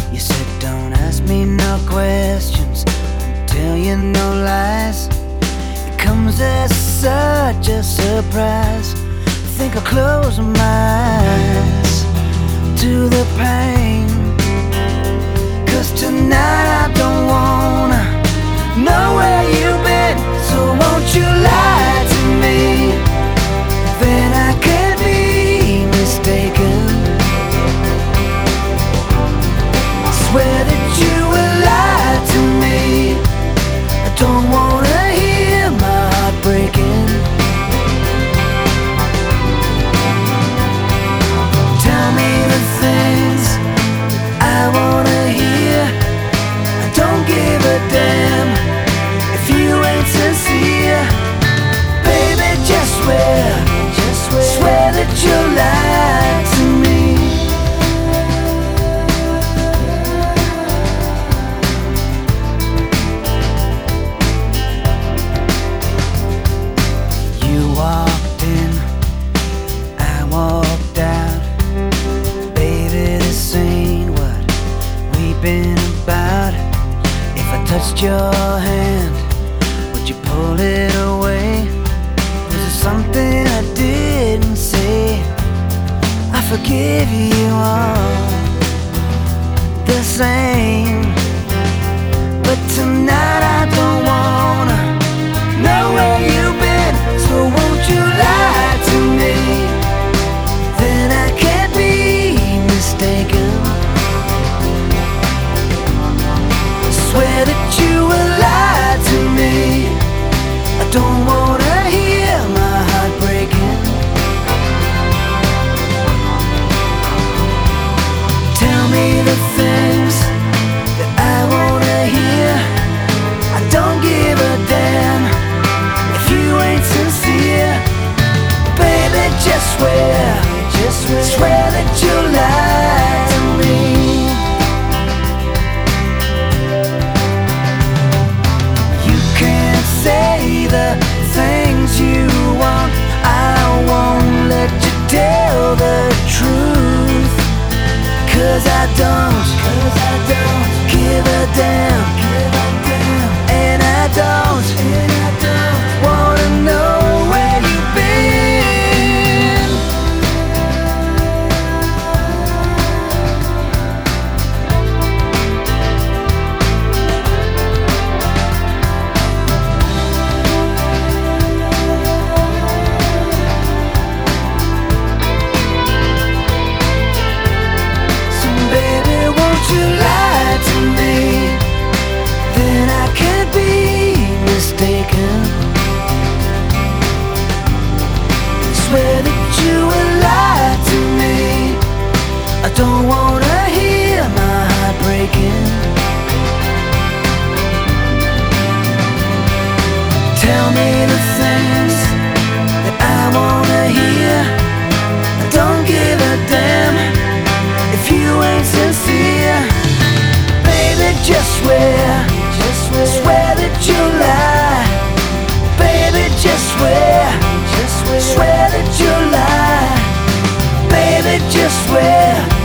You said don't ask me no questions, tell you no lies. It comes as such a surprise. I think I'll close my eyes to the pain, 'cause tonight I don't wanna know where you've been. So won't you lie to me, then I can't be mistaken. Swear that you will lie to me. I don't wanna hear my heart breaking. Tell me the things I wanna hear. I don't give a damn if you ain't sincere. Baby, just swear that you'll lie to me. You walked in, I walked out. Baby, this ain't what we've been about. If I touched your hand, would you pull it away? Was it something I didn't say? I forgive you all the same, but tonight I don't wanna know where you've been. So won't you lie to me, then I can't be mistaken. Swear that you will lie to me. I don't wanna hear my heart breaking. Tell me the things that I wanna hear. I don't give a damn if you ain't sincere. Baby, just swear that you'll lie to me. You can't say the things you want. I won't let you tell the truth, 'cause I don't give a damn, and I don't wanna know where you've been. So baby, won't you lie to me, then I can't be mistaken. Swear that you will lie to me. I don't wanna hear my heart breaking. Tell me the things that I wanna hear. I don't give a damn if you ain't sincere. Baby, just swear that you'll lie. Baby, just swear that you'll lie. Baby, just swear